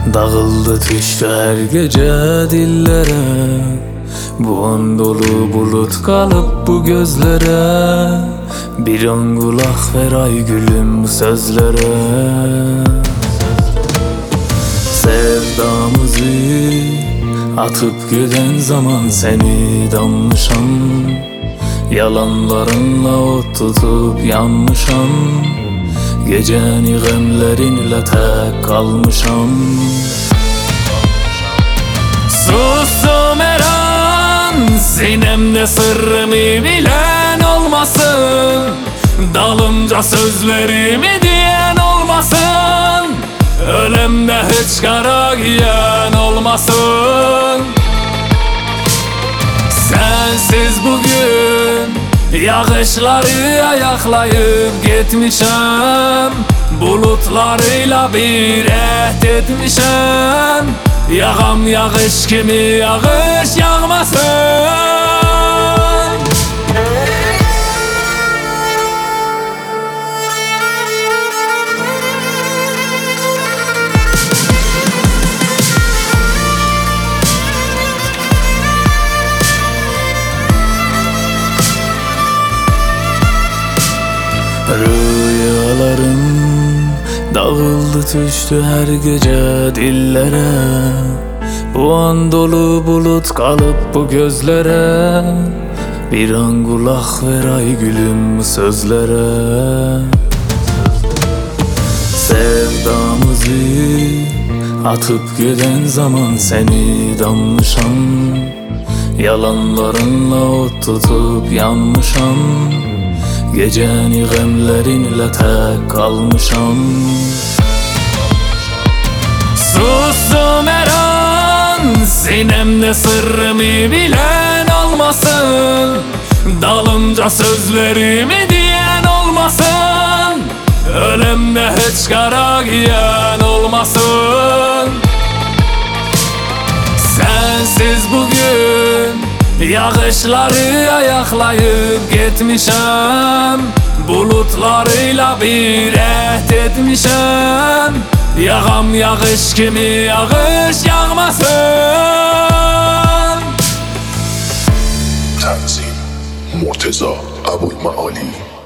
Dağıldı düştü her gece dillere. Bu an dolu bulut kalıp bu gözlere. Bir an kulak ver ay gülüm bu sözlere. Sevdamızı atıp giden zaman seni danmışam. Yalanlarınla ot tutup yanmışam. Geceni gemlerinle tek kalmışam. Sustum her an, sinemde sırrımı bilen olmasın. Dalımca sözlerimi diyen olmasın. Ölemde hiç kara giyen olmasın. Sensiz bugün yağışları ayaklayıp gitmişem. Bulutlarıyla bir ehd etmişem. Yağam yağış kimi yağış yağmasın. Rüyalarım dağıldı düştü her gece dillere. Bu an dolu bulut kalıp bu gözlere. Bir an kulak ver ay gülüm sözlere. Sevdamızı atıp giden zaman seni danmışam. Yalanlarınla ot tutup yanmışam. Geceni gemlerinle tek kalmışam. Sustum her an, sinemde sırrımı bilen olmasın. Dalımca sözlerimi diyen olmasın. Ölemde hiç kara giyen olmasın. Sensiz bugün yağışları ayaklayıp gitmişem. Bulutlarıyla bir ehd etmişem. Yağam yağış kimi yağış yağmasın. Tanzim Murteza Abul Maali.